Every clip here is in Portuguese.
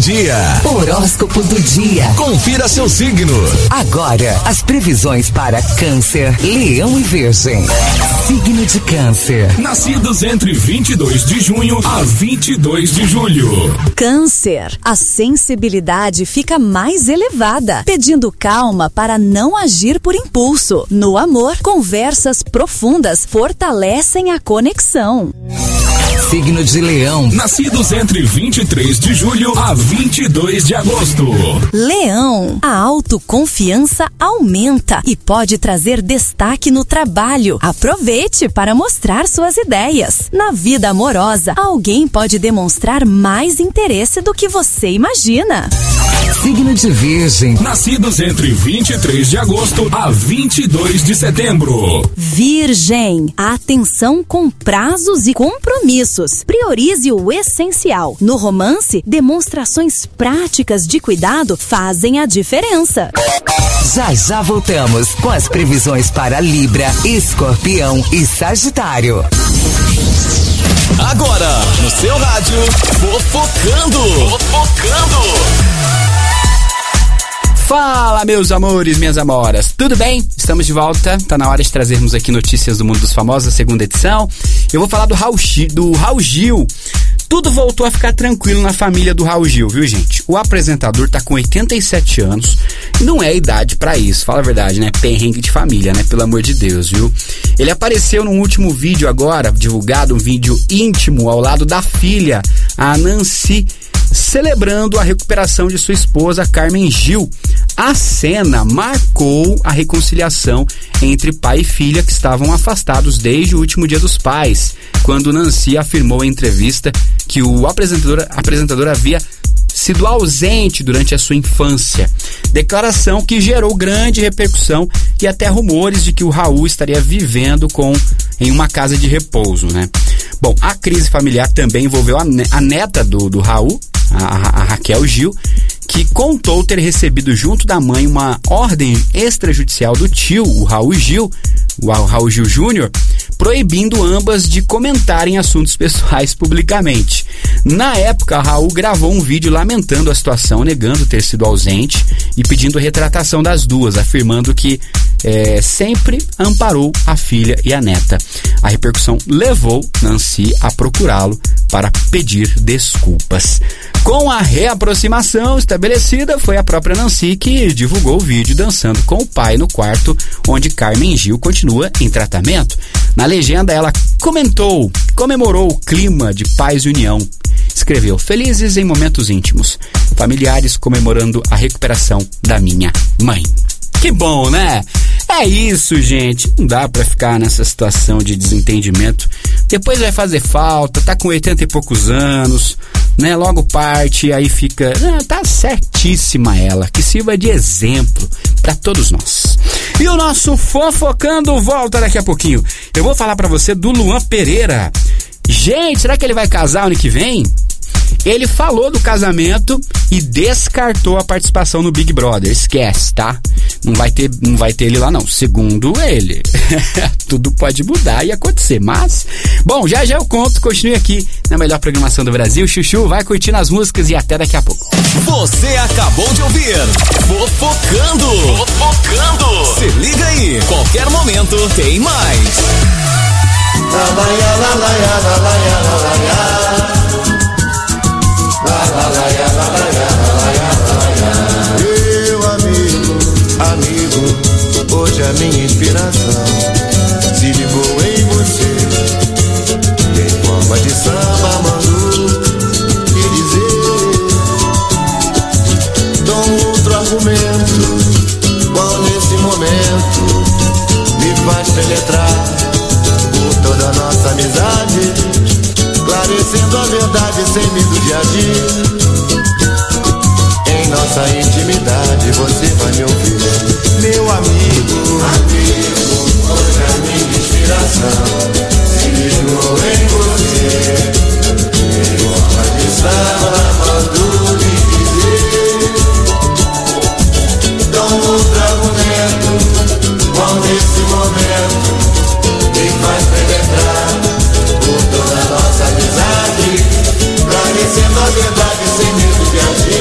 dia. Horóscopo do dia. Confira seu signo. Agora, as previsões para Câncer, Leão e Virgem. Signo de Câncer. Nascidos entre 22 de junho a 22 de julho. Câncer, a sensibilidade fica mais elevada, pedindo calma para não agir por impulso. No amor, conversas profundas fortalecem a conexão. Signo de Leão. Nascidos entre 23 de julho a 22 de agosto. Leão, a autoconfiança aumenta e pode trazer destaque no trabalho. Aproveite para mostrar suas ideias. Na vida amorosa, alguém pode demonstrar mais interesse do que você imagina. Signo de Virgem. Nascidos entre 23 de agosto a 22 de setembro. Virgem, atenção com prazos e compromissos. Priorize o essencial. No romance, demonstrações práticas de cuidado fazem a diferença. Já voltamos com as previsões para Libra, Escorpião e Sagitário. Agora, no seu rádio, Fofocando. Fala, meus amores, minhas amoras, tudo bem? Estamos de volta, tá na hora de trazermos aqui notícias do mundo dos famosos, a segunda edição. Eu vou falar do Raul Gil. Tudo voltou a ficar tranquilo na família do Raul Gil, viu, gente? O apresentador tá com 87 anos, não é idade pra isso, fala a verdade, né? Perrengue de família, né? Pelo amor de Deus, viu? Ele apareceu num último vídeo agora, divulgado, um vídeo íntimo ao lado da filha, a Nancy, celebrando a recuperação de sua esposa, Carmen Gil. A cena marcou a reconciliação entre pai e filha que estavam afastados desde o último Dia dos Pais, quando Nancy afirmou em entrevista que o apresentador havia sido ausente durante a sua infância. Declaração que gerou grande repercussão e até rumores de que o Raul estaria vivendo em uma casa de repouso, né? Bom, a crise familiar também envolveu a neta do Raul, a Raquel Gil, que contou ter recebido junto da mãe uma ordem extrajudicial do tio, o Raul Gil Júnior, proibindo ambas de comentarem assuntos pessoais publicamente. Na época, Raul gravou um vídeo lamentando a situação, negando ter sido ausente e pedindo retratação das duas, afirmando que sempre amparou a filha e a neta. A repercussão levou Nancy a procurá-lo para pedir desculpas. Com a reaproximação estabelecida, foi a própria Nancy que divulgou o vídeo dançando com o pai no quarto onde Carmen Gil continua em tratamento. Na legenda, ela comemorou o clima de paz e união. Escreveu: felizes em momentos íntimos, familiares comemorando a recuperação da minha mãe. Que bom, né? É isso, gente. Não dá pra ficar nessa situação de desentendimento. Depois vai fazer falta, tá com 80 e poucos anos, né? Logo parte, aí fica... tá certíssima ela, que sirva de exemplo pra todos nós. E o nosso Fofocando volta daqui a pouquinho. Eu vou falar pra você do Luan Pereira. Gente, será que ele vai casar ano que vem? Ele falou do casamento e descartou a participação no Big Brother. Esquece, tá? Não vai ter ele lá não, segundo ele. Tudo pode mudar e acontecer, mas... Bom, já eu conto, continue aqui na melhor programação do Brasil. Chuchu, vai curtindo as músicas e até daqui a pouco. Você acabou de ouvir Fofocando. Se liga aí, qualquer momento tem mais. Meu amigo, hoje a minha inspiração se ligou em você. Em forma de samba, mando lhe dizer: dou outro argumento, qual nesse momento me faz penetrar por toda a nossa amizade, esclarecendo a verdade sem medo de agir. Em nossa intimidade você vai me ouvir. Meu amigo, hoje a minha inspiração se ligou em você. Em forma de samba, mando lhe dizer: dá um outro argumento, qual nesse momento me faz penetrar por toda a nossa amizade, esclarecendo a verdade sem medo de agir.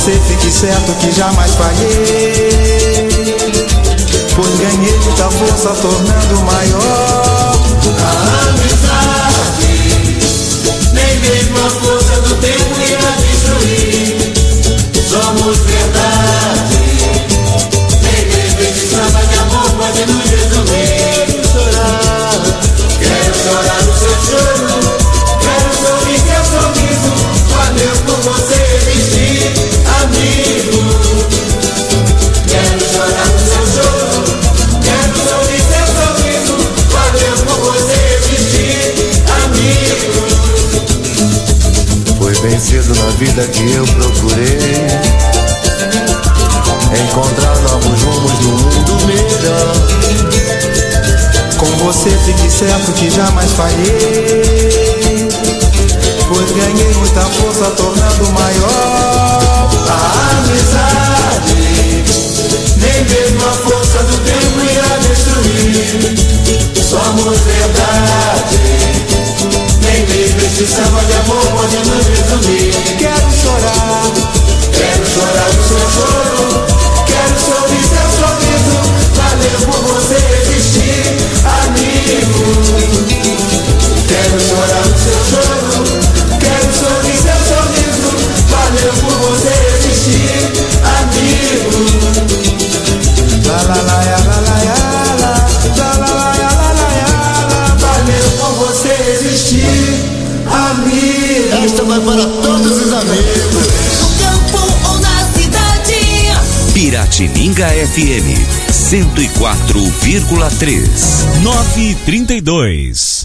você fique certo que jamais falhei, pois ganhei muita força tornando maior a amizade. Nem mesmo a força do tempo irá destruir. Somos verdade. Nem mesmo esse samba de amor pode nos resumir. Quero chorar no seu choro, quero sorrir seu sorriso. Valeu por você existir, amigo. Quero chorar no seu choro, quero sorrir seu sorriso. Valeu por você existir, amigo. Foi bem cedo na vida que eu procurei encontrar novos rumos do mundo melhor. Com você fique certo que jamais falhei, pois ganhei muita força tornando maior a amizade. Nem mesmo a força do tempo irá destruir. Somos verdade. Nem mesmo este samba de amor pode nos resumir. Quero chorar no seu choro, quero sorrir seu sorriso. Valeu por você existir, amigo. Quero chorar no seu choro, quero sorrir seu sorriso. Valeu por você existir, amigo. La la la ya, la la ya, la la la ya, la la ya. Valeu por você existir, amigo. Esta vai para todos os amigos. No campo ou na cidade. Piratininga FM 104,3 9h32.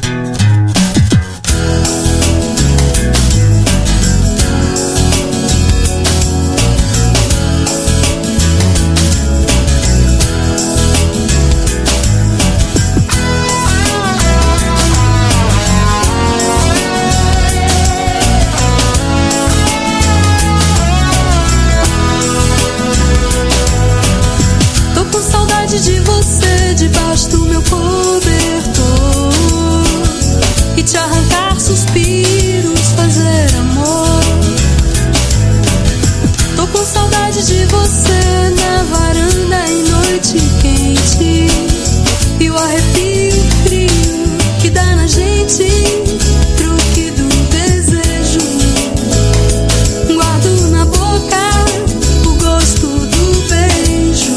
De você debaixo do meu cobertor e te arrancar suspiros, fazer amor. Tô com saudade de você na varanda em noite quente e o arrepio frio que dá na gente, truque do desejo. Guardo na boca o gosto do beijo.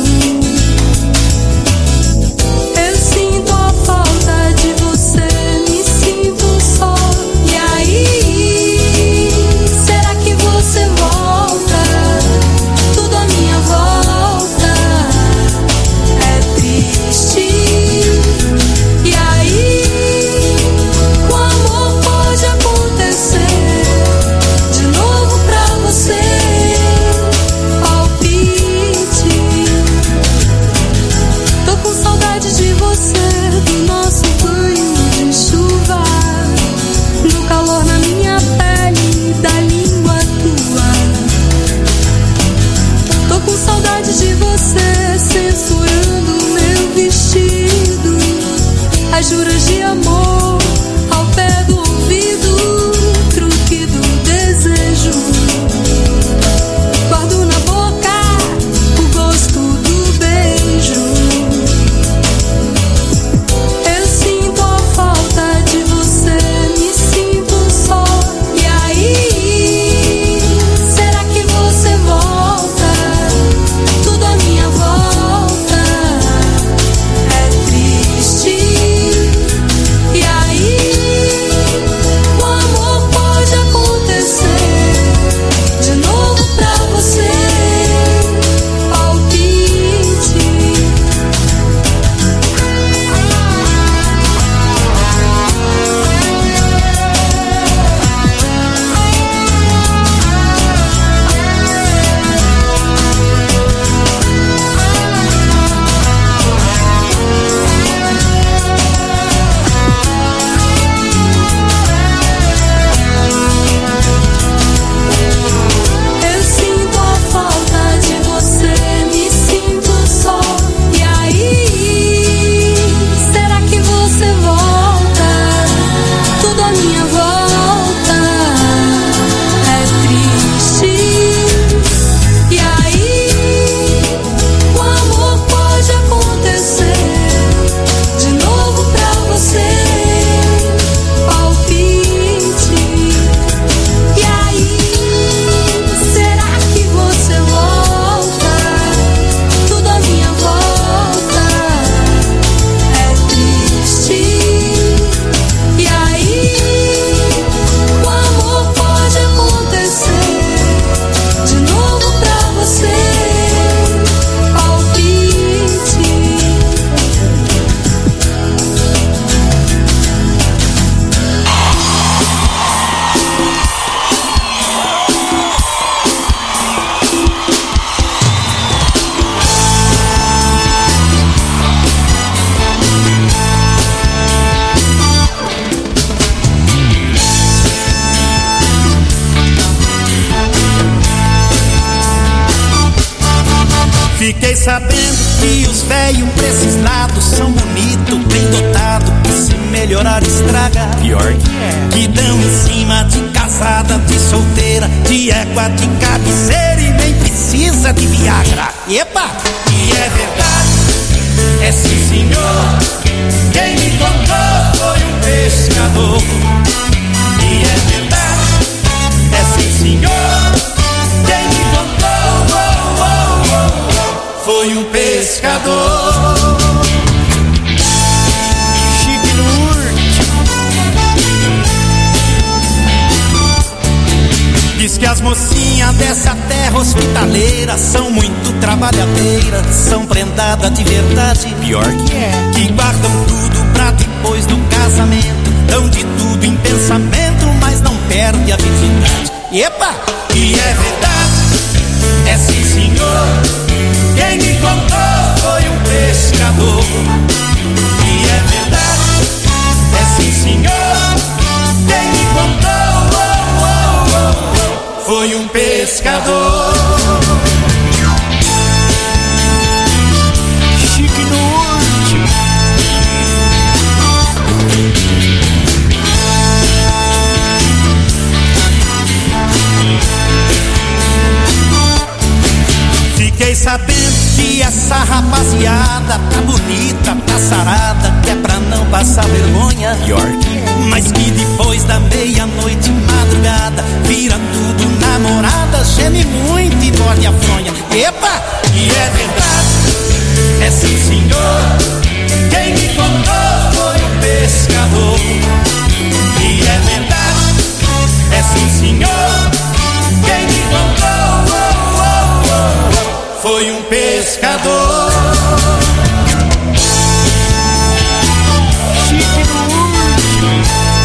Fiquei sabendo que os velhos pra esses lados são bonitos, bem dotados, que se melhorar estraga. Pior que é. Que dão em cima de casada, de solteira, de égua, de cabeceira e nem precisa de Viagra. Epa! E é verdade, é sim senhor. Quem me contou foi um pescador. E é verdade, é sim senhor. Quem me contou foi um pescador. Chique no último. Diz que as mocinhas dessa terra hospitaleira são muito trabalhadeiras, são prendadas de verdade. Pior que é. Que guardam tudo pra depois do casamento, dão de tudo em pensamento, mas não perde a virgindade. Epa! E é verdade, é sim senhor. Quem me contou foi um pescador. E é verdade, é sim senhor. Quem me contou foi um pescador. Chique no último. Fiquei sabendo que essa rapaziada tá bonita, tá sarada, que é pra não passar vergonha. Pior que é. Mas que depois da meia-noite, madrugada, vira tudo namorada, geme muito e morde a fronha. Epa! E é verdade, é sim senhor. Quem me contou foi um pescador. E é verdade, é sim senhor. Quem me contou foi um pescador. Chique no último.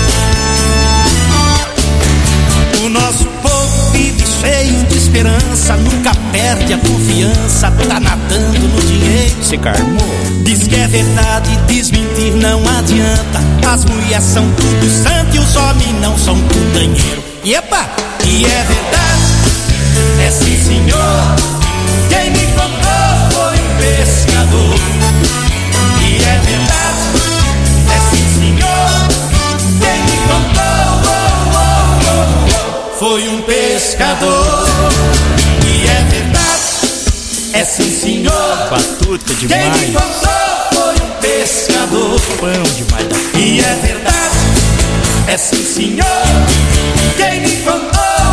O nosso povo vive cheio de esperança, nunca perde a confiança, tá nadando no dinheiro. Se carmou. Diz que é verdade, desmentir não adianta. As mulheres são tudo santo e os homens não são tudo danheiro. Epa! E é verdade, é sim senhor. Quem me contou foi um pescador. E é verdade, é sim senhor. Quem me contou foi um pescador. E é verdade, é sim senhor. Batuta demais. Quem me contou foi um pescador. Pão demais da porra. E é verdade, é sim senhor. Quem me contou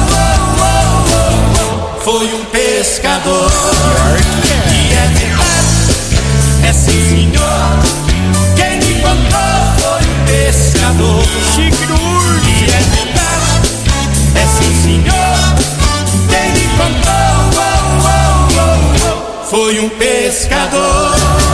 foi um pescador. E é verdade, é sim senhor. Quem me contou foi um pescador. Chique no último. E é verdade, é sim senhor. Quem me contou foi um pescador.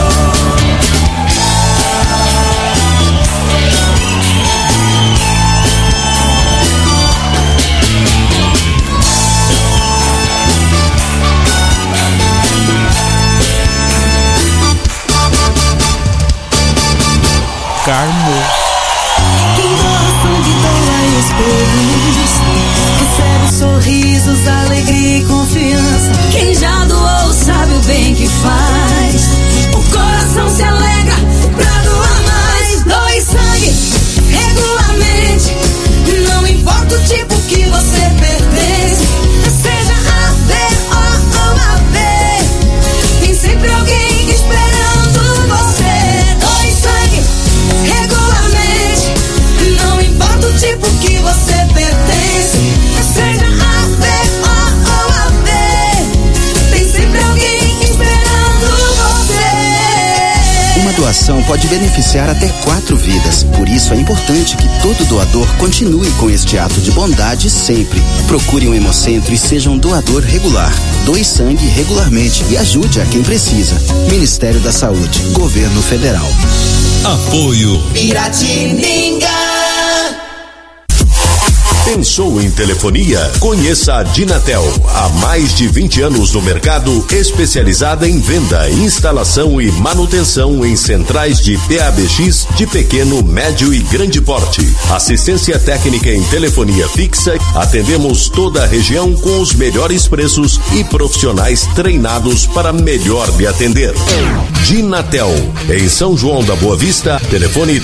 Carmo. Quem gosta de doar espelhos recebe sorrisos, alegria e confiança. Quem já doou sabe o bem que faz. O coração se alegra pra doar mais. Doe sangue regularmente, não importa o tipo que você pertence. Seja A, B ou AB, tem sempre alguém esperando você. Doe sangue regularmente, não importa o tipo que você pertence. Seja A, B ou AB, tem sempre alguém esperando você. Uma doação pode beneficiar até 4 vidas. Por isso é importante que todo doador continue com este ato de bondade sempre. Procure um hemocentro e seja um doador regular. Doe sangue regularmente e ajude a quem precisa. Ministério da Saúde, Governo Federal. Apoio Piratininga. Pensou em telefonia? Conheça a Dinatel. Há mais de 20 anos no mercado, especializada em venda, instalação e manutenção em centrais de PABX de pequeno, médio e grande porte. Assistência técnica em telefonia fixa. Atendemos toda a região com os melhores preços e profissionais treinados para melhor lhe atender. Dinatel, em São João da Boa Vista, telefone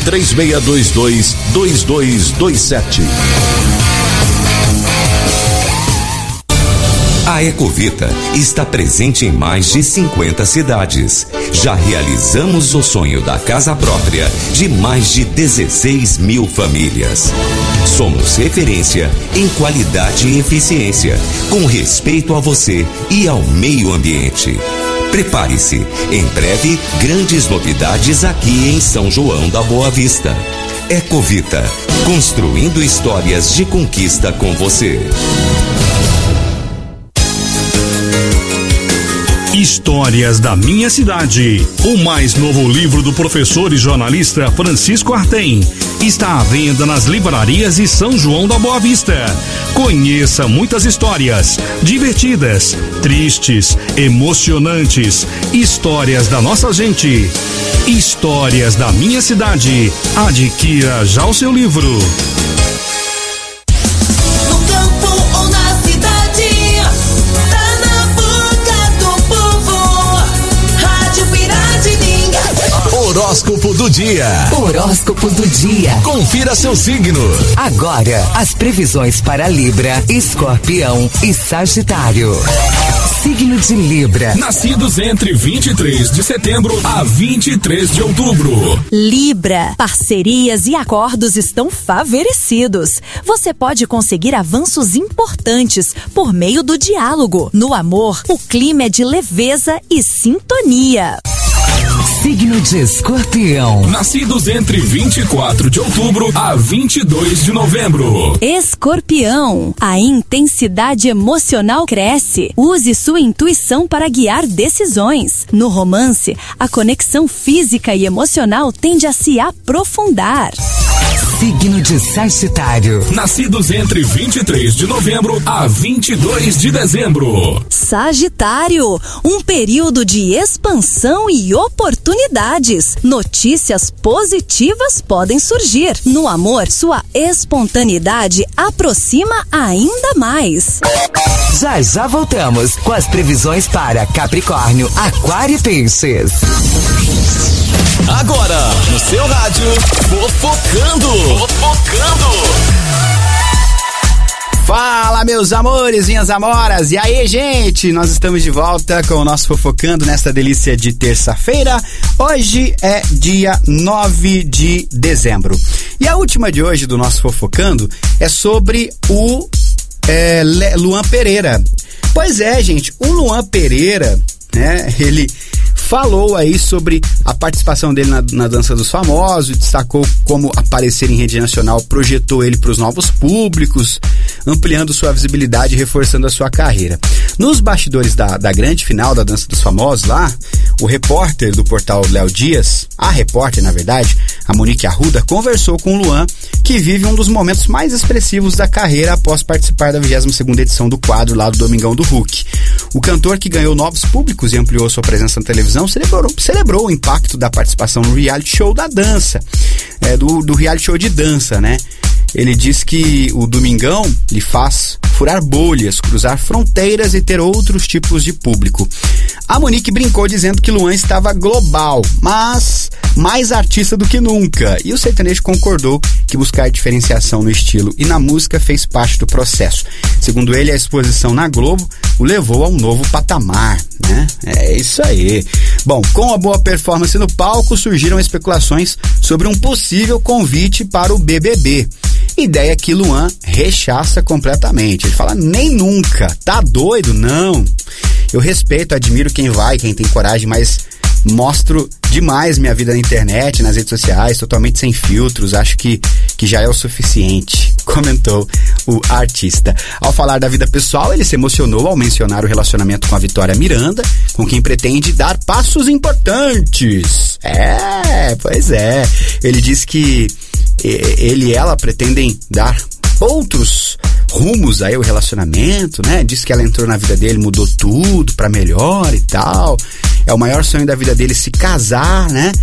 3622-2227. A Ecovita está presente em mais de 50 cidades. Já realizamos o sonho da casa própria de mais de 16 mil famílias. Somos referência em qualidade e eficiência, com respeito a você e ao meio ambiente. Prepare-se, em breve, grandes novidades aqui em São João da Boa Vista. Ecovita, construindo histórias de conquista com você. Histórias da Minha Cidade. O mais novo livro do professor e jornalista Francisco Artem está à venda nas livrarias de São João da Boa Vista. Conheça muitas histórias divertidas, tristes, emocionantes, histórias da nossa gente. Histórias da Minha Cidade. Adquira já o seu livro. Horóscopo do dia. Horóscopo do dia. Confira seu signo. Agora, as previsões para Libra, Escorpião e Sagitário. Signo de Libra. Nascidos entre 23 de setembro a 23 de outubro. Libra, parcerias e acordos estão favorecidos. Você pode conseguir avanços importantes por meio do diálogo. No amor, o clima é de leveza e sintonia. Signo de Escorpião. Nascidos entre 24 de outubro a 22 de novembro. Escorpião, a intensidade emocional cresce. Use sua intuição para guiar decisões. No romance, a conexão física e emocional tende a se aprofundar. Signo de Sagitário. Nascidos entre 23 de novembro a 22 de dezembro. Sagitário, um período de expansão e oportunidades. Notícias positivas podem surgir. No amor, sua espontaneidade aproxima ainda mais. Já voltamos com as previsões para Capricórnio, Aquário e Peixes. Agora, no seu rádio, Fofocando. Fala, meus amores, minhas amoras. E aí, gente? Nós estamos de volta com o nosso Fofocando nesta delícia de terça-feira. Hoje é dia 9 de dezembro. E a última de hoje do nosso Fofocando é sobre o Luan Pereira. Pois é, gente, o Luan Pereira, né, ele falou aí sobre a participação dele na Dança dos Famosos, destacou como aparecer em rede nacional projetou ele para os novos públicos, ampliando sua visibilidade e reforçando a sua carreira. Nos bastidores da grande final da Dança dos Famosos lá, o repórter do portal Léo Dias, a repórter, na verdade, a Monique Arruda, conversou com o Luan, que vive um dos momentos mais expressivos da carreira após participar da 22ª edição do quadro lá do Domingão do Hulk. O cantor, que ganhou novos públicos e ampliou sua presença na televisão, celebrou o impacto da participação no reality show da dança, do reality show de dança, né? Ele diz que o Domingão lhe faz furar bolhas, cruzar fronteiras e ter outros tipos de público. A Monique brincou dizendo que Luan estava global, mas mais artista do que nunca. E o sertanejo concordou que buscar diferenciação no estilo e na música fez parte do processo. Segundo ele, a exposição na Globo o levou a um novo patamar, né? É isso aí. Bom, com a boa performance no palco, surgiram especulações sobre um possível convite para o BBB. Ideia que Luan rechaça completamente. Ele fala, nem nunca, tá doido? Não. Eu respeito, admiro quem vai, quem tem coragem, mas mostro demais minha vida na internet, nas redes sociais, totalmente sem filtros, acho que já é o suficiente, comentou o artista. Ao falar da vida pessoal, ele se emocionou ao mencionar o relacionamento com a Vitória Miranda, com quem pretende dar passos importantes. Pois é. Ele disse que ele e ela pretendem dar outros rumos aí o relacionamento, né? Diz que ela entrou na vida dele, mudou tudo pra melhor e tal. É o maior sonho da vida dele se casar, né?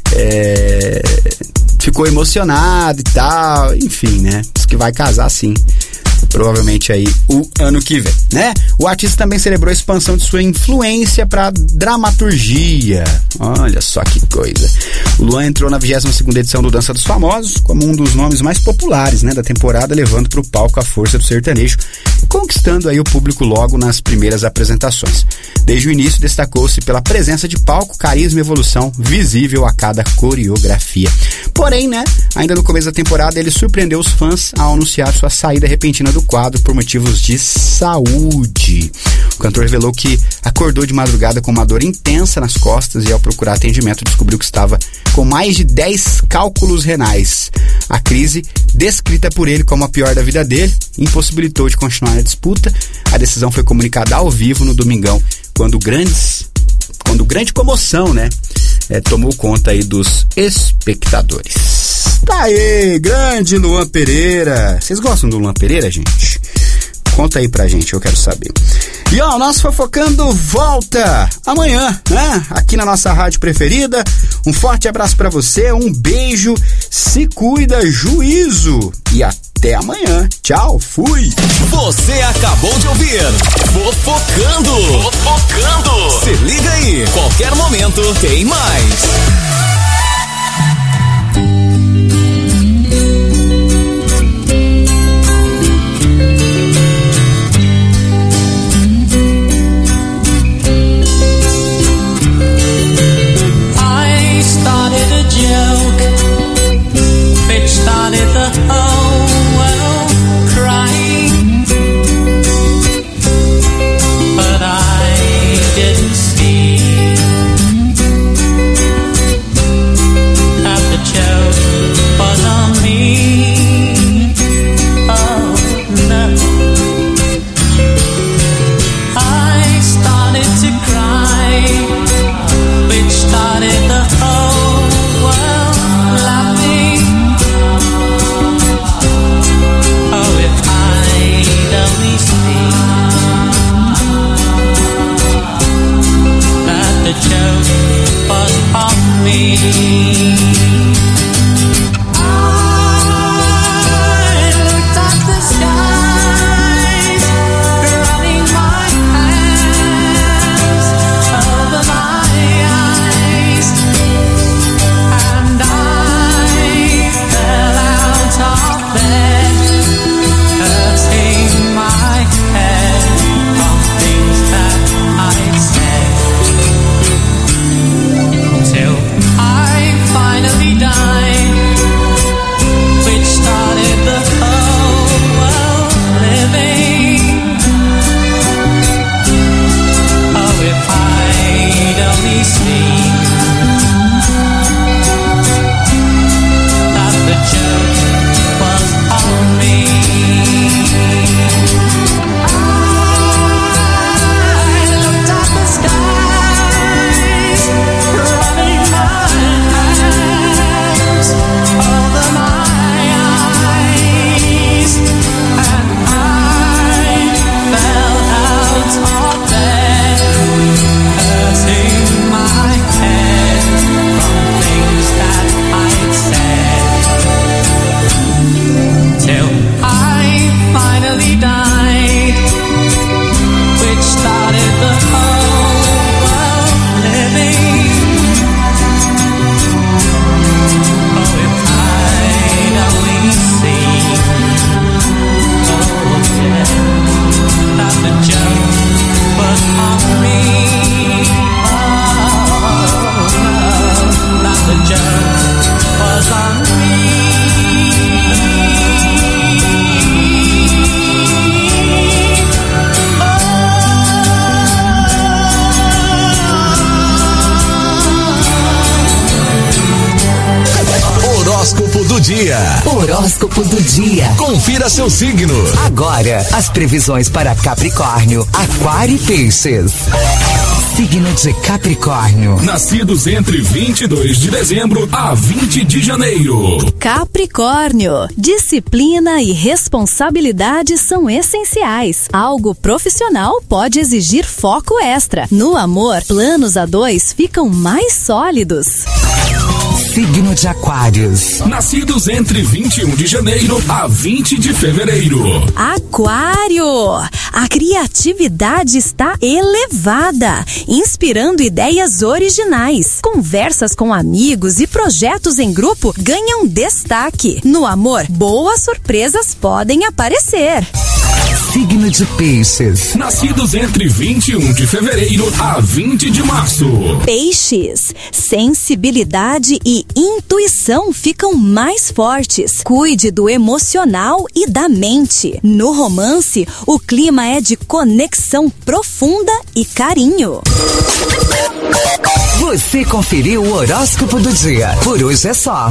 Ficou emocionado e tal, enfim, né? Diz que vai casar sim. Provavelmente aí o ano que vem, né? O artista também celebrou a expansão de sua influência para dramaturgia. Olha só que coisa. O Luan entrou na 22ª edição do Dança dos Famosos como um dos nomes mais populares, né, da temporada, levando para o palco a força do sertanejo, conquistando aí o público logo nas primeiras apresentações. Desde o início destacou-se pela presença de palco, carisma e evolução visível a cada coreografia. Porém, né, ainda no começo da temporada ele surpreendeu os fãs ao anunciar sua saída repentina do quadro por motivos de saúde. O cantor revelou que acordou de madrugada com uma dor intensa nas costas e ao procurar atendimento descobriu que estava com mais de 10 cálculos renais. A crise, descrita por ele como a pior da vida dele, impossibilitou de continuar a disputa. A decisão foi comunicada ao vivo no domingão, quando grande comoção, né, tomou conta aí dos espectadores. Tá aí, grande Luan Pereira. Vocês gostam do Luan Pereira, gente? Conta aí pra gente, eu quero saber. E ó, o nosso Fofocando volta amanhã, né? Aqui na nossa rádio preferida. Um forte abraço pra você, um beijo, se cuida, juízo e até amanhã. Tchau, fui! Você acabou de ouvir Fofocando. Se liga aí, qualquer momento tem mais. Started the whole world crying, but I didn't see that the joke was on me. Oh no, I started to cry, which started the whole world laughing. Oh, if I'd only seen that the joke was on me. I looked at the skies, running my hands over my eyes, and I fell out of bed, hurting my head from things that I'd said, till I finally died, which started the whole world living. Oh, if I'd only seen that the joke was on me. I looked at the skies, running my hands over my eyes, and I fell out of bed, hurting my head from things that I'd said, till I finally died, which started the whole world living. Oh, if I'd only seen, oh yeah, that the joke was on me. Oh no, that the joke was on me. Horóscopo do dia. Horóscopo do dia. Confira seu signo. Agora, as previsões para Capricórnio, Aquário e Peixes. Signo de Capricórnio. Nascidos entre 22 de dezembro a 20 de janeiro. Capricórnio. Disciplina e responsabilidade são essenciais. Algo profissional pode exigir foco extra. No amor, planos a dois ficam mais sólidos. Signo de Aquários. Nascidos entre 21 de janeiro a 20 de fevereiro. Aquário. A criatividade está elevada, inspirando ideias originais. Conversas com amigos e projetos em grupo ganham destaque. No amor, boas surpresas podem aparecer. Signo de Peixes. Nascidos entre 21 de fevereiro a 20 de março. Peixes. Sensibilidade e intuição ficam mais fortes. Cuide do emocional e da mente. No romance, o clima é de conexão profunda e carinho. Você conferiu o horóscopo do dia. Por hoje é só.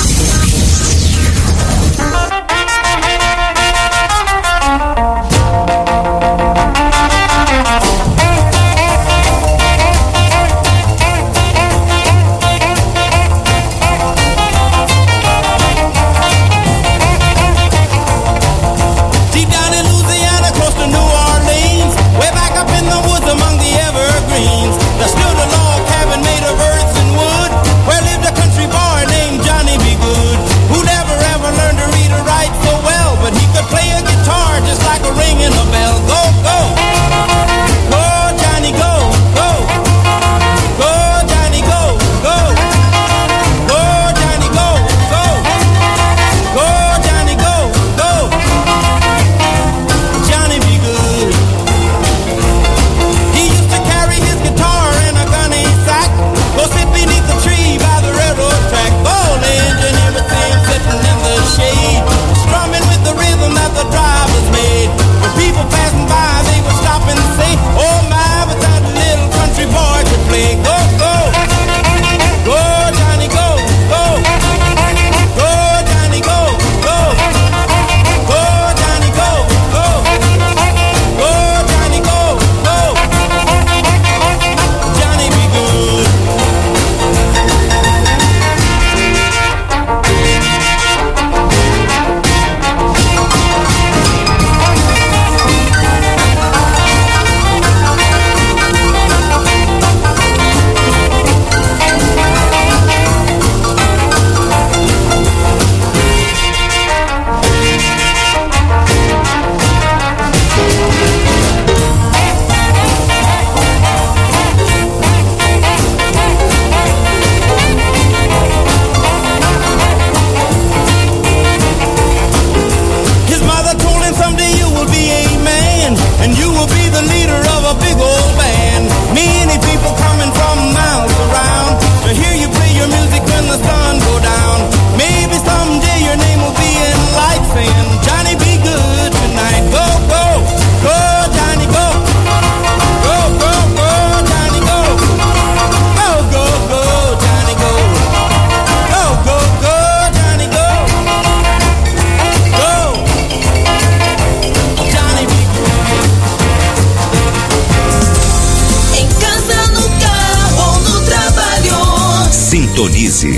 Sintonize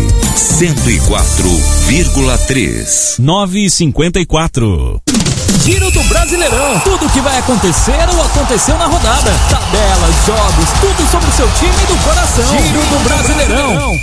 104,3. 9h54. Giro do Brasileirão. Tudo o que vai acontecer ou aconteceu na rodada. Tabelas, jogos, tudo sobre o seu time do coração. Giro do Brasileirão.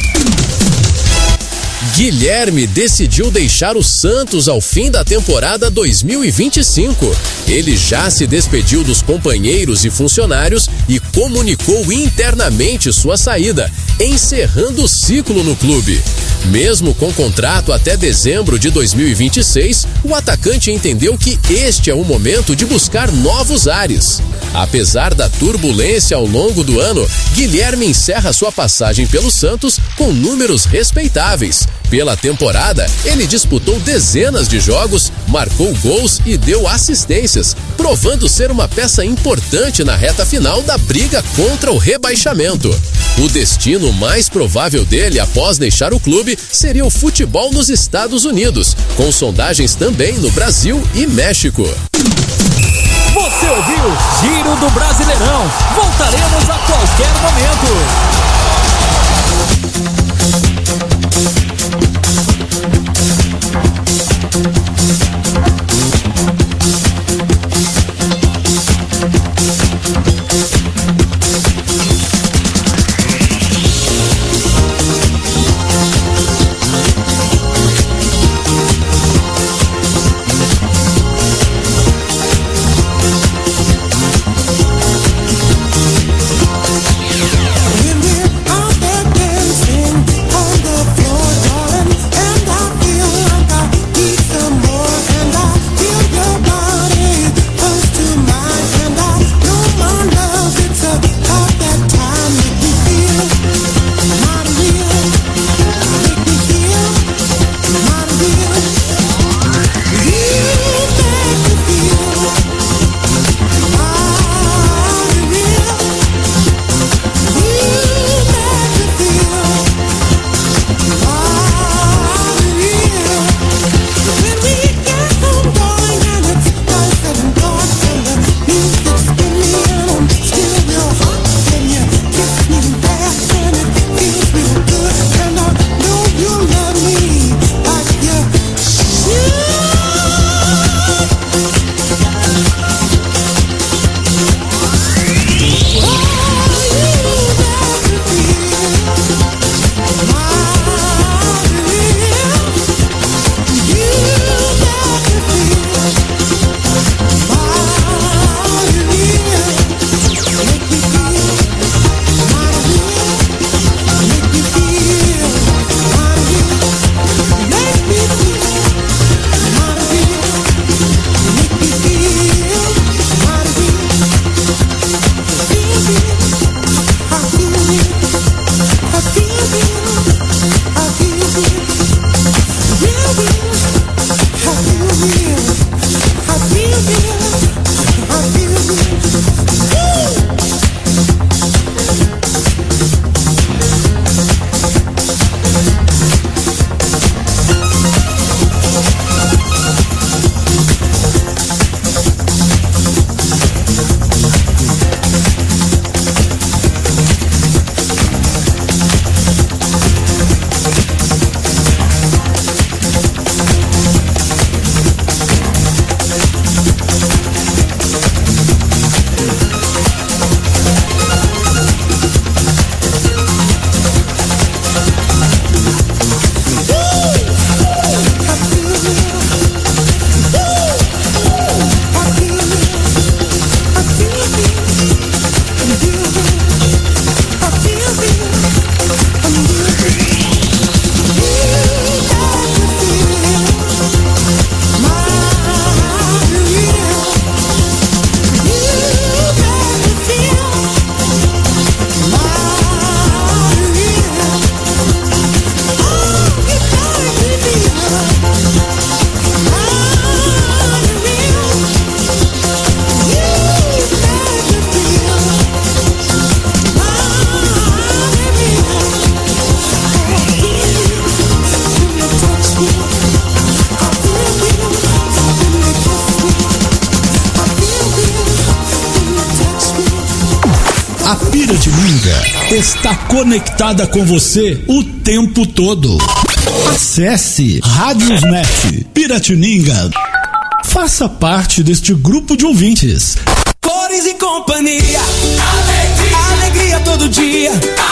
Guilherme decidiu deixar o Santos ao fim da temporada 2025. Ele já se despediu dos companheiros e funcionários e comunicou internamente sua saída, encerrando o ciclo no clube. Mesmo com contrato até dezembro de 2026, o atacante entendeu que este é o momento de buscar novos ares. Apesar da turbulência ao longo do ano, Guilherme encerra sua passagem pelo Santos com números respeitáveis. Pela temporada, ele disputou dezenas de jogos, marcou gols e deu assistências, provando ser uma peça importante na reta final da briga contra o rebaixamento. O destino mais provável dele após deixar o clube seria o futebol nos Estados Unidos, com sondagens também no Brasil e México. Você ouviu Giro do Brasileirão. Voltaremos a qualquer momento. A Piratininga está conectada com você o tempo todo. Acesse Radiosnet Piratininga. Faça parte deste grupo de ouvintes. Cores e companhia, alegria todo dia,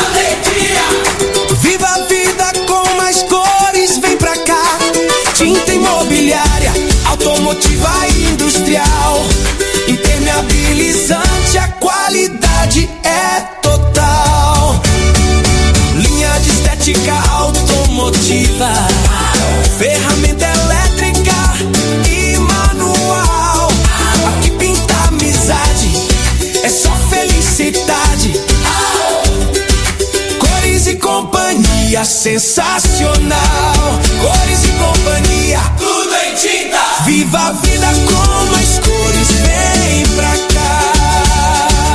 viva a vida com mais cores, vem pra cá. Tinta imobiliária, automotiva e industrial, impermeabilizante, a qualidade é total. Linha de estética automotiva, ferramenta elétrica e manual. Aqui pinta amizade, é só felicidade. Cores e companhia, sensacional. Cores e companhia, tudo em tinta. Viva a vida com mais cores, vem pra cá.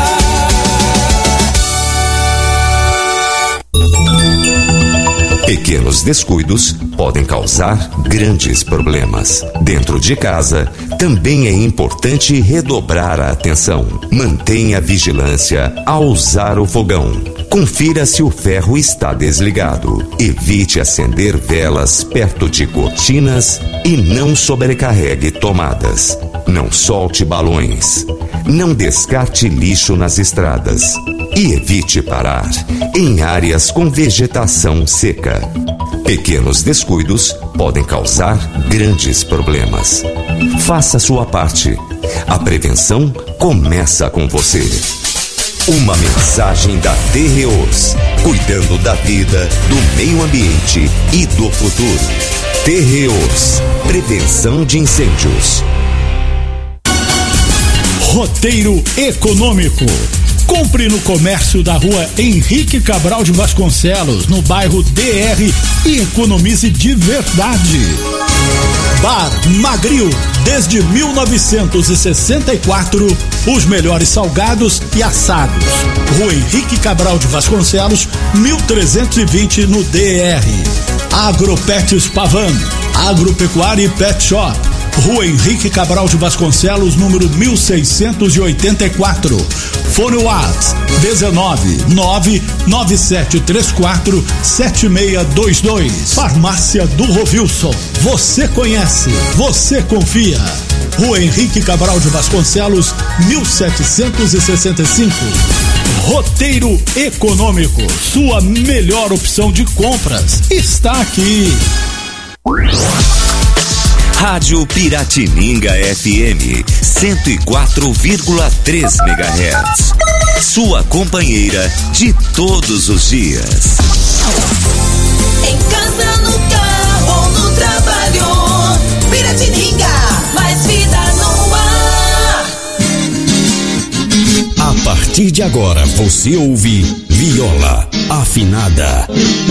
Pequeno Pequenos descuidos podem causar grandes problemas. Dentro de casa, também é importante redobrar a atenção. Mantenha vigilância ao usar o fogão. Confira se o ferro está desligado. Evite acender velas perto de cortinas e não sobrecarregue tomadas. Não solte balões. Não descarte lixo nas estradas. E evite parar em áreas com vegetação seca. Pequenos descuidos podem causar grandes problemas. Faça sua parte. A prevenção começa com você. Uma mensagem da Terreos, cuidando da vida, do meio ambiente e do futuro. Terreos, prevenção de incêndios. Roteiro econômico. Compre no comércio da rua Henrique Cabral de Vasconcelos, no bairro DR, e economize de verdade. Bar Magril, desde 1964, os melhores salgados e assados. Rua Henrique Cabral de Vasconcelos, 1320 no DR. Agropets Pavan, Agropecuária e Pet Shop. Rua Henrique Cabral de Vasconcelos, número 1684. Fone WhatsApp 19997347622. Farmácia do Rovilson. Você conhece, você confia. Rua Henrique Cabral de Vasconcelos, 1765. Roteiro econômico, sua melhor opção de compras, está aqui. Rádio Piratininga FM 104,3 MHz. Sua companheira de todos os dias. Em casa, no carro ou no trabalho. Piratininga, mais vida no ar. A partir de agora você ouve Viola Afinada.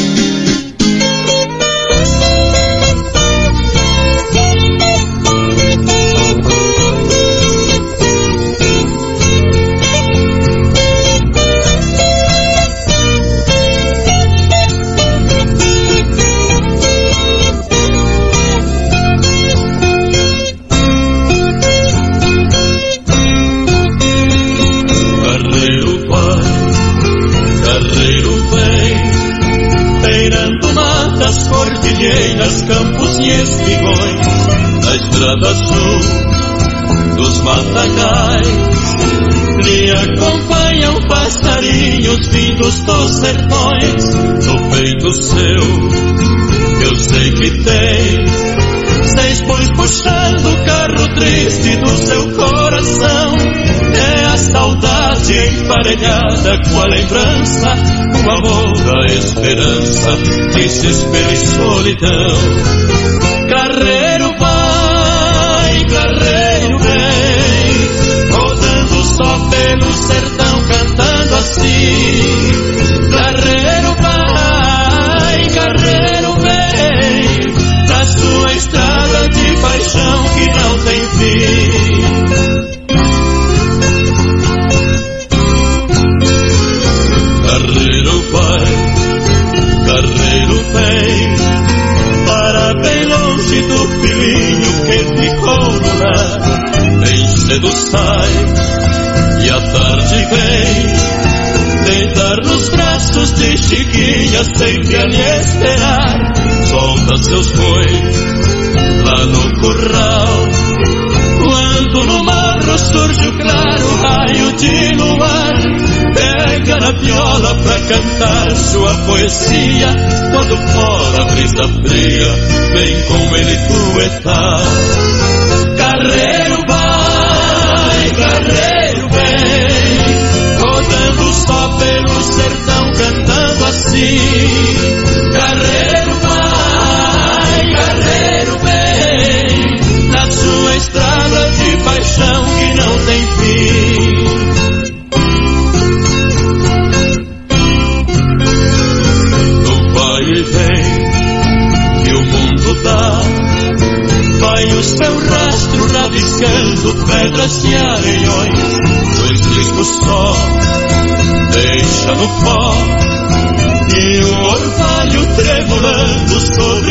Cordilheiras, campos e espigões, na estrada sul dos matagais, lhe acompanham passarinhos vindos dos sertões. No peito seu, eu sei que tem 6 bois puxando o carro triste do seu coração. É a saudade emparelhada com a lembrança, o amor, a esperança, desespero e solidão. Carreiro vai, carreiro vem, rodando só pelo sertão, cantando assim. Carreiro vai, carreiro vem, na sua estrada de paixão que não tem fim. Carreiro vai, carreiro vem, para bem longe do filhinho que ficou no lar. Bem cedo sai e à tarde vem, deitar nos braços de Chiquinha, sempre a lhe esperar. Solta seus bois lá no curral, quando no morro surge o claro raio de luar. Pega na viola pra cantar sua poesia, quando fora a brisa fria vem com ele duetar. Carreiro vai, carreiro vem, rodando só pelo sertão, cantando assim. Carreiro vai, carreiro vem, na sua estrada de paixão que não tem fim. E vem que o mundo dá, vai o seu rastro rabiscando pedras e areiões. 2 discos só deixa no pó, e o orvalho tremulando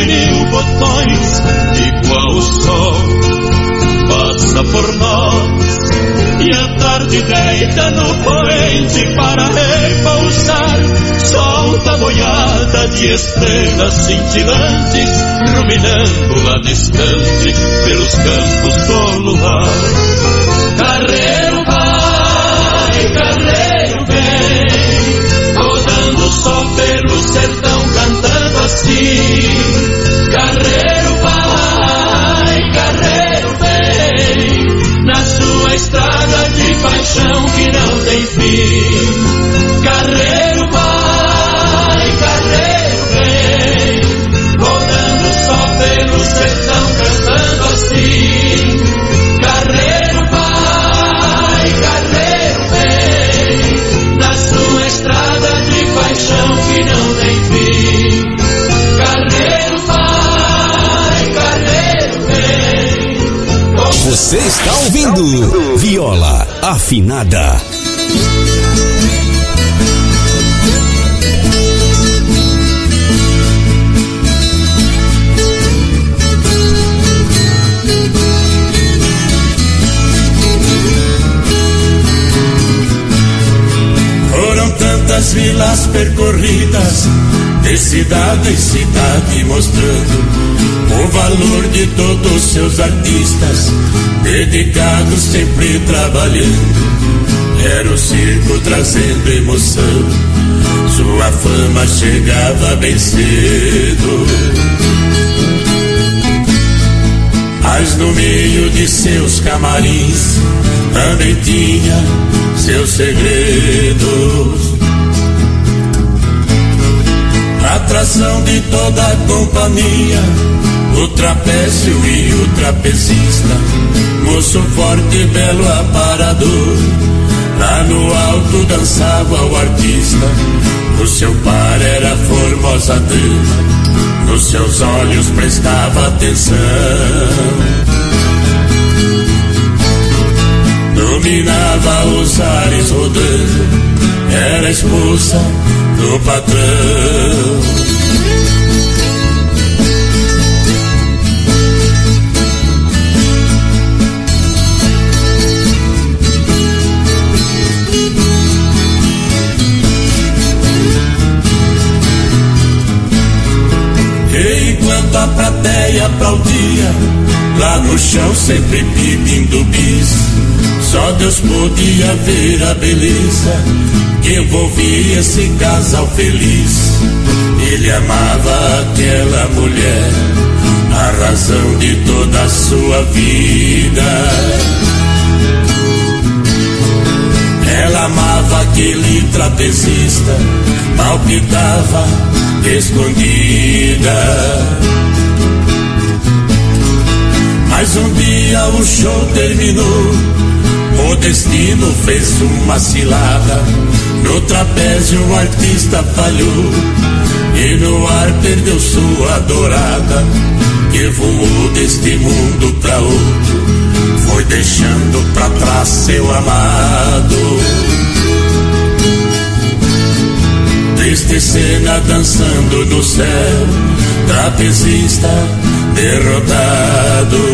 mil botões, igual o sol, passa por nós. E a tarde deita no poente para repousar. Solta a boiada de estrelas cintilantes, ruminando lá distante pelos campos do luar. Carreiro vai, carreiro vem, rodando só pelo sertão, cantando assim. Carreiro vai, carreiro vem, na sua estrada de paixão que não tem fim. Carreiro vai, carreiro vem, rodando só pelo sertão, cantando assim. Carreiro vai, carreiro vem, na sua estrada de paixão que não tem fim. Carreiro vai, carreiro vem. Você está ouvindo Viola Afinada. Foram tantas vilas percorridas, de cidade em cidade, mostrando o valor de todos os seus artistas, dedicados sempre trabalhando. Era o circo trazendo emoção, sua fama chegava bem cedo. Mas no meio de seus camarins também tinha seus segredos. Atração de toda a companhia, o trapézio e o trapezista, moço forte e belo aparador. Lá no alto dançava o artista, o seu par era formosa dama, nos seus olhos prestava atenção. Dominava os ares rodando, era a esposa do patrão. E enquanto a plateia aplaudia, lá no chão sempre pedindo bis, só Deus podia ver a beleza que envolvia esse casal feliz. Ele amava aquela mulher, a razão de toda a sua vida. Ela amava aquele trapezista, palpitava escondida. Mas um dia o show terminou, o destino fez uma cilada. No trapézio o artista falhou e no ar perdeu sua adorada, que voou deste mundo pra outro, foi deixando pra trás seu amado. Triste cena dançando no céu, trapezista derrotado.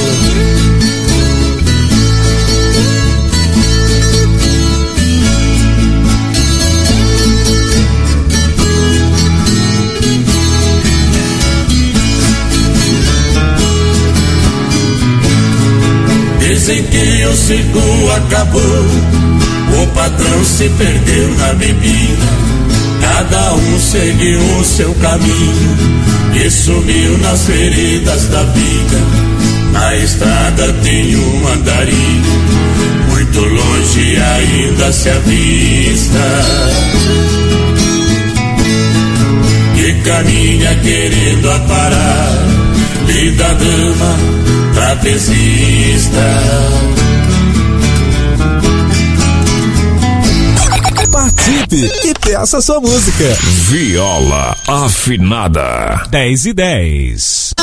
Dizem que o circo acabou, o patrão se perdeu na bebida, cada um seguiu o seu caminho e sumiu nas veredas da vida. Na estrada tem um andarilho, muito longe ainda se avista, que caminha querendo aparar, linda dama trapezista. Participe e peça sua música. Viola Afinada. 10:10.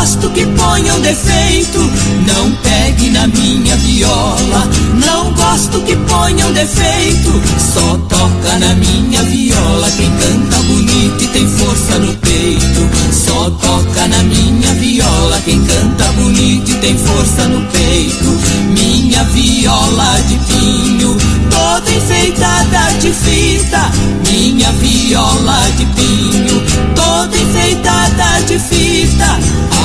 gosto que ponham defeito, não pegue na minha viola. Não gosto que ponham defeito, só toca na minha viola quem canta bonito e tem força no peito. Só toca na minha viola quem canta bonito e tem força no peito. Minha viola de pinho, toda enfeitada de fita. Minha viola de pinho, toda enfeitada de fita.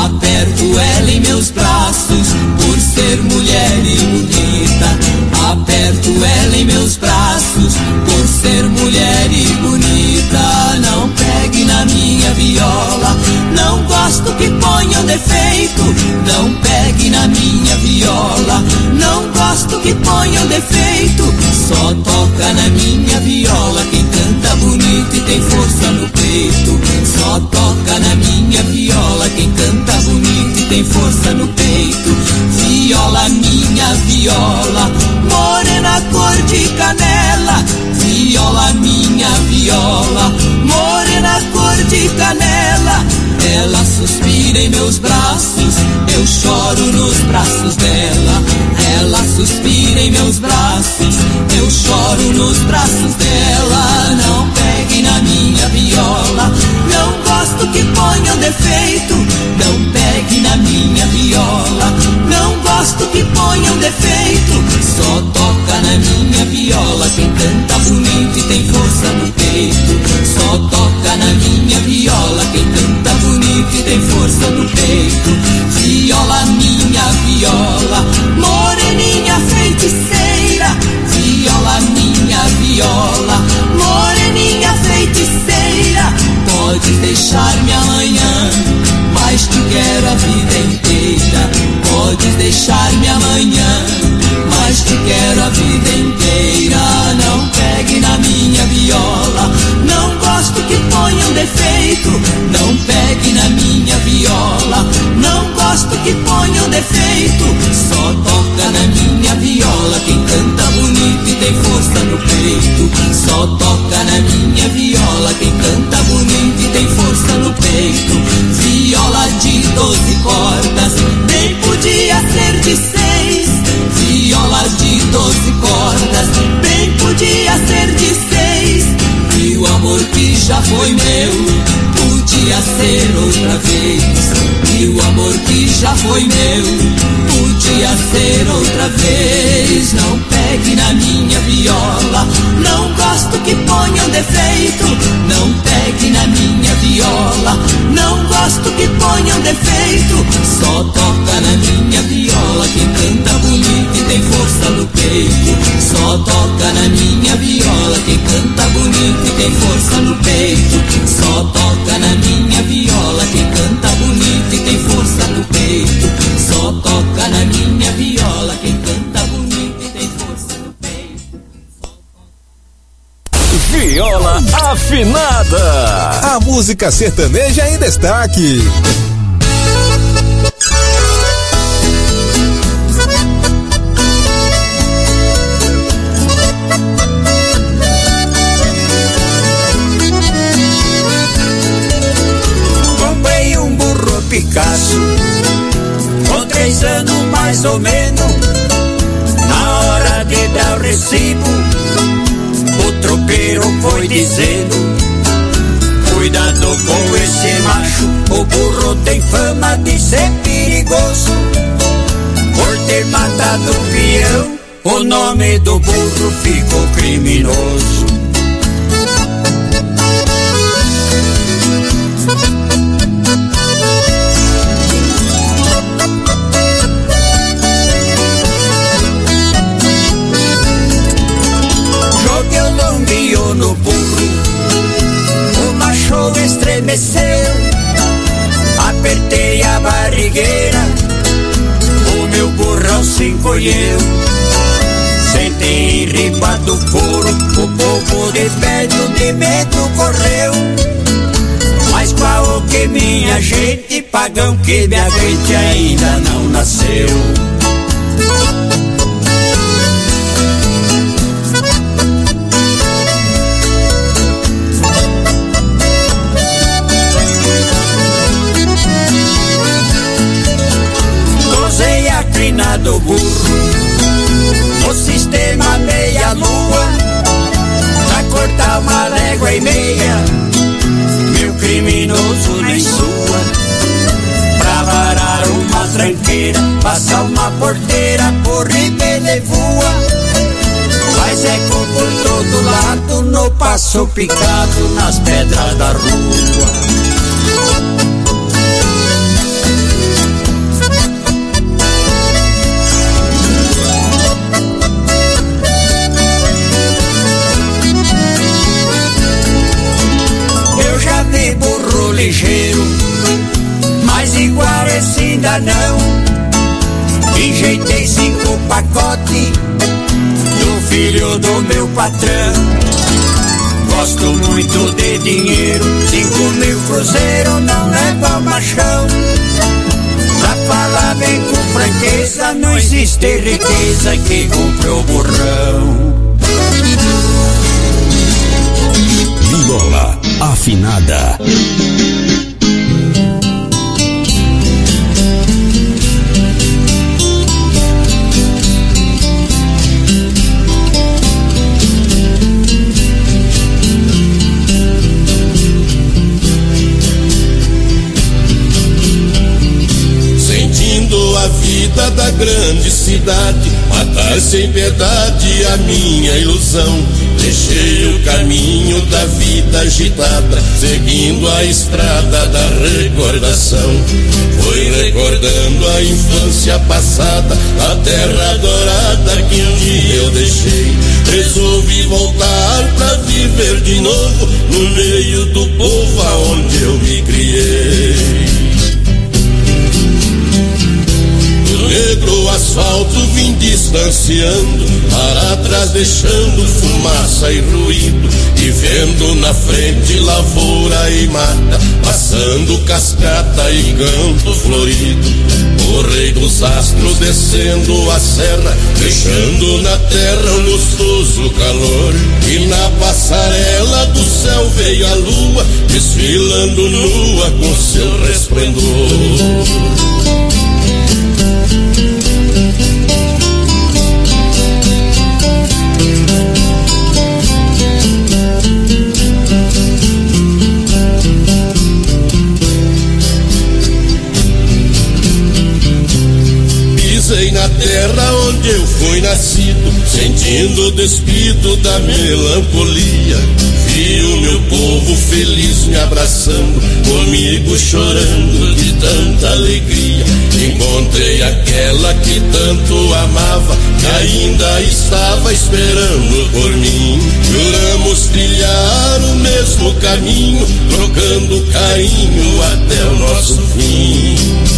Aperto ela em meus braços, por ser mulher e bonita. Aperto ela em meus braços, por ser mulher e bonita. Não pegue na minha viola, não gosto que ponham defeito. Não pegue na minha viola, não gosto que ponham defeito. Só toca na minha viola quem canta bonito e tem força no peito. Só toca na minha viola quem canta bonito e tem força no peito. Viola, minha viola, morena cor de canela. Viola, minha viola, morena cor de canela. Ela suspira em meus braços, eu choro nos braços dela. Ela suspira em meus braços, eu choro nos braços dela. Não pegue na minha viola, não gosto que ponham defeito. Não pegue na minha viola, não gosto que ponham defeito. Só toca na minha viola quem canta bonito e tem força no peito. Só toca na minha viola quem canta bonito e tem força no peito. Viola, minha viola, moreninha feiticeira. Viola, minha viola, moreninha feiticeira. Pode deixar-me amanhã, mas te quero a vida inteira. Pode deixar-me amanhã, mas te quero a vida inteira. Não pegue na minha viola, não gosto que ponham defeito. Não pegue na minha viola, não gosto que ponham defeito. Só toca na minha viola quem canta bonito e tem força no peito. Só toca na minha viola quem canta bonito e tem força no peito. Viola de 12 cordas, nem podia ser de 6. Viola de 12 cordas, bem podia ser de 6. E o amor que já foi meu, podia ser outra vez. E o amor que já foi meu, podia ser outra vez. Não pegue na minha viola, não gosto que ponham defeito. Não pegue na minha viola, não gosto que ponham defeito. Só toca na minha viola quem canta bonito e tem força no peito. Só toca na minha viola quem canta bonito e tem força no peito. Só toca na minha viola quem canta bonito e tem força no peito. Só toca na minha viola quem canta bonito e tem força no peito. Viola afinada. A música sertaneja em destaque. Comprei um burro Picasso, com 3 anos mais ou menos. Na hora de dar o recibo, o tropeiro foi dizendo: cuidado com esse macho, o burro tem fama de ser perigoso. Por ter matado o peão, o nome do burro ficou criminoso. Joguei o lombinho no burro, o macho estremeceu. Apertei a barrigueira, o meu burrão se encolheu. Sentei em riba do couro, o povo de perto de medo correu. Mas qual que minha gente, pagão que me aguente ainda não nasceu. inclinado burro. No sistema meia-lua, pra cortar uma légua e meia, meu criminoso nem sua. Pra varar uma tranqueira, passar uma porteira, por ribeira e voa. Faz eco por todo lado, no passo picado, nas pedras da rua. Eu já vi burro ligeiro, mas igual esse ainda não. Enjeitei 5 pacotes do filho do meu patrão. Gosto muito de dinheiro, 5.000 cruzeiro não leva machão. Pra falar bem com franqueza, não existe riqueza que compre o burrão. Viola afinada. Sentindo a vida da grande cidade, matar sem piedade a minha ilusão. Deixei o caminho da vida agitada, seguindo a estrada da recordação. Fui recordando a infância passada, a terra dourada que um dia eu deixei. Resolvi voltar pra viver de novo, no meio do povo aonde eu me criei. Negro asfalto vim distanciando, para trás deixando fumaça e ruído, e vendo na frente lavoura e mata, passando cascata e campo florido. O rei dos astros descendo a serra, deixando na terra um gostoso calor, e na passarela do céu veio a lua, desfilando nua com seu resplendor. Pisei na terra onde eu fui nascido, sentindo o despido da melancolia. Vi o meu povo feliz me abraçando, comigo chorando de tanta alegria. Encontrei aquela que tanto amava, que ainda estava esperando por mim. Juramos trilhar o mesmo caminho, trocando carinho até o nosso fim.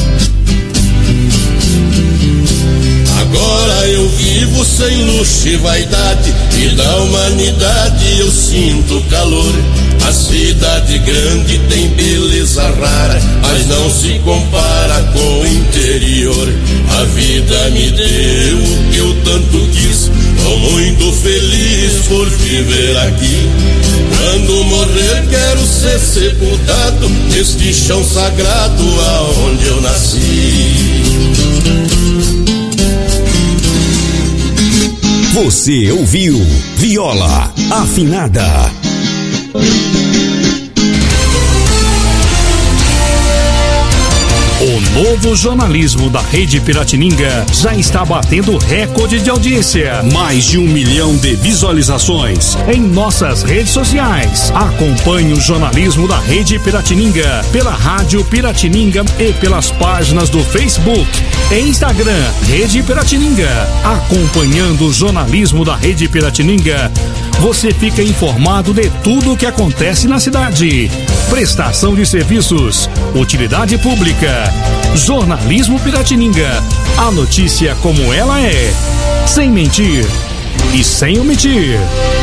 Agora eu vivo sem luxo e vaidade, e da humanidade eu sinto calor. A cidade grande tem beleza rara, mas não se compara com o interior. A vida me deu o que eu tanto quis, tô muito feliz por viver aqui. Quando morrer quero ser sepultado neste chão sagrado aonde eu nasci. Você ouviu Viola Afinada. O novo jornalismo da Rede Piratininga já está batendo recorde de audiência. Mais de 1 milhão de visualizações em nossas redes sociais. Acompanhe o jornalismo da Rede Piratininga pela Rádio Piratininga e pelas páginas do Facebook e Instagram Rede Piratininga. Acompanhando o jornalismo da Rede Piratininga, você fica informado de tudo o que acontece na cidade. Prestação de serviços, utilidade pública, jornalismo Piratininga. A notícia como ela é, sem mentir e sem omitir.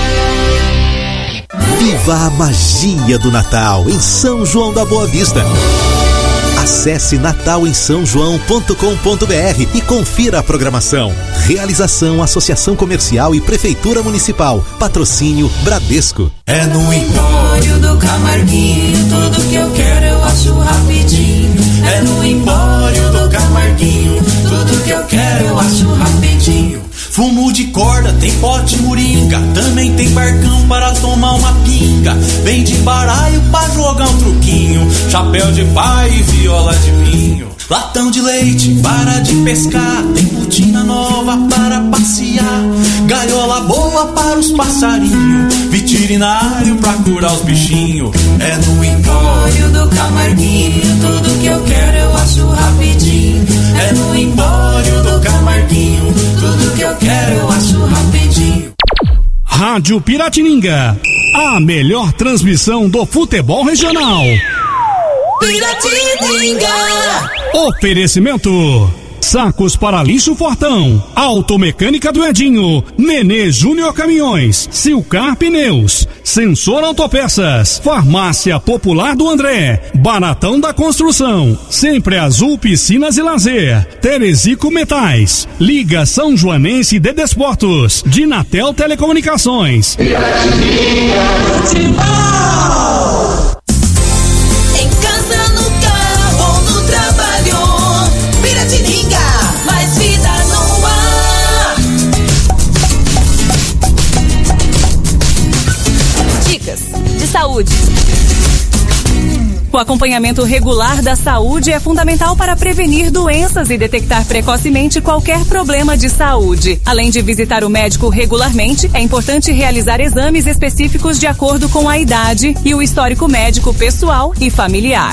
Viva a magia do Natal em São João da Boa Vista. Acesse natalemsãojoão.com.br e confira a programação. Realização Associação Comercial e Prefeitura Municipal. Patrocínio Bradesco. É no Empório do Camarguinho, tudo que eu quero eu acho rapidinho. É no Empório do Camarguinho, tudo que eu quero eu acho rapidinho. Fumo de corda, tem pote moringa, também tem barcão para tomar uma pinga. Vem de baralho pra jogar um truquinho, chapéu de pai e viola de vinho. Latão de leite, vara de pescar, tem botina nova para passear. Gaiola boa para os passarinhos, veterinário pra curar os bichinhos. É no empório do Camarguinho, tudo que eu quero eu acho rapidinho. É no empório do Camarguinho, tudo que eu quero eu acho rapidinho. Rádio Piratininga, a melhor transmissão do futebol regional. Piratininga. Oferecimento: Sacos para lixo Fortão, Automecânica do Edinho, Nenê Júnior Caminhões, Silcar Pneus, Sensor Autopeças, Farmácia Popular do André, Baratão da Construção, Sempre Azul Piscinas e Lazer, Terezico Metais, Liga São Joanense de Desportos, Dinatel Telecomunicações. Mais vida no ar. Dicas de saúde. O acompanhamento regular da saúde é fundamental para prevenir doenças e detectar precocemente qualquer problema de saúde. Além de visitar o médico regularmente, é importante realizar exames específicos de acordo com a idade e o histórico médico pessoal e familiar.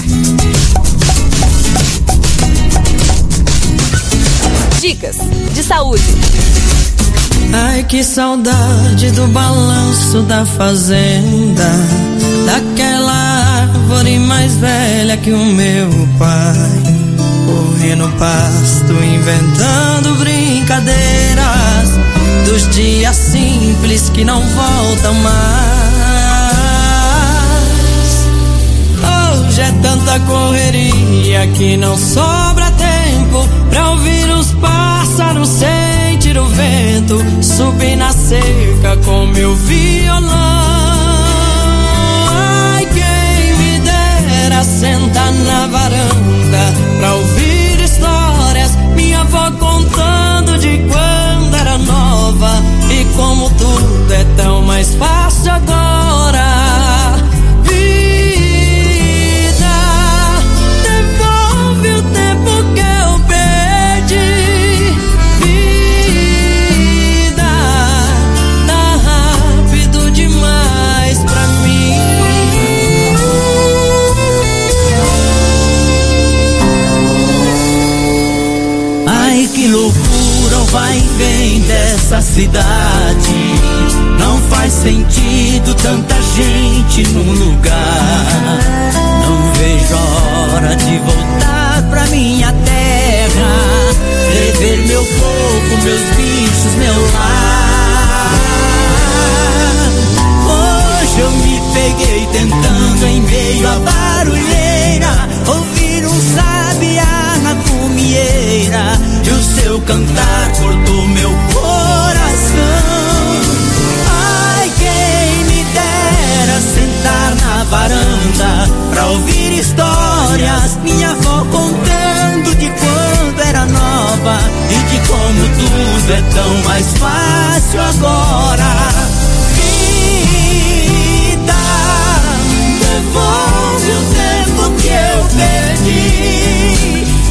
Dicas de saúde. Ai, que saudade do balanço da fazenda, daquela árvore mais velha que o meu pai. Corri no pasto inventando brincadeiras dos dias simples que não voltam mais. Hoje é tanta correria que não sobra tempo pra ouvir os pássaros, sentir o vento, subir na cerca com meu violão. Ai, quem me dera sentar na varanda pra ouvir histórias, minha avó contando de quando era nova e como tudo é tão mais fácil agora. Que loucura vai e vem dessa cidade. Não faz sentido tanta gente num lugar. Não vejo a hora de voltar pra minha terra, rever meu povo, meus bichos, meu lar. Hoje eu me peguei tentando em meio à barulheira ouvir um sabiá na cumieira, e o seu cantar cortou meu coração. Ai, quem me dera sentar na varanda pra ouvir histórias, minha avó contando de quando era nova e de como tudo é tão mais fácil agora.